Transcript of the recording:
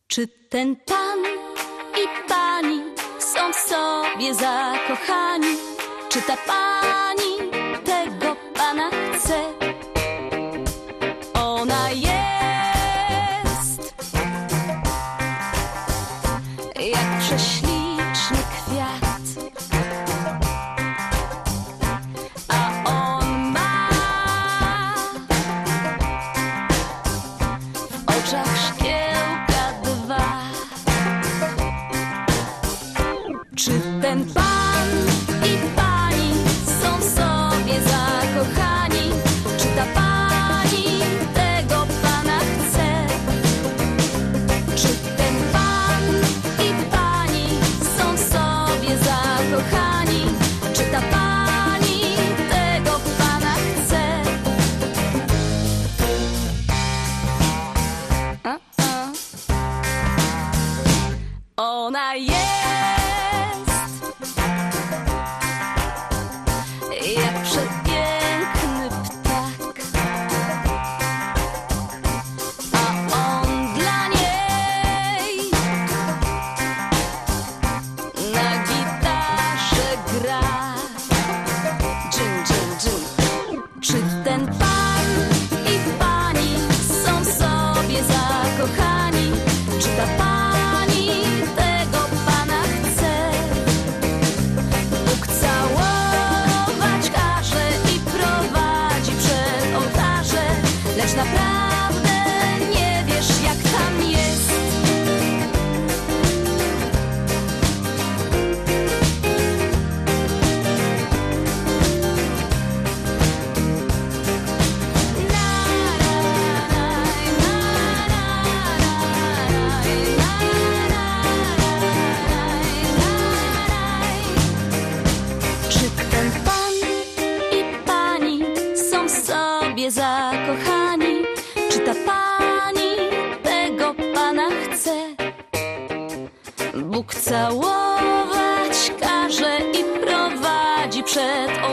Czy ten pan i pani są w sobie zakochani? Czy ta pani tego pana chce? Ona jest jak prześliczny kwiat, a on ma w oczach szkiełka dwa. Czy ten pan i pani są w sobie zakochani? Czy ta pani tego pana chce? Czy ten pan i pani są w sobie zakochani? Czy ta pani tego pana chce? Ona jest jak przepiękny ptak, a on dla niej na gitarze gra. Dżin, dżin, dżin. Czy ten pan i pani są w sobie zakochani? Czy ta pani tego pana chce? Bóg całować każe i prowadzi przed ołtarze, lecz naprawdę nie wiesz, jak tam jest. Czy ten pan i pani są w sobie zakochani? Czy ta pani tego pana chce? Bóg całować każe i prowadzi przed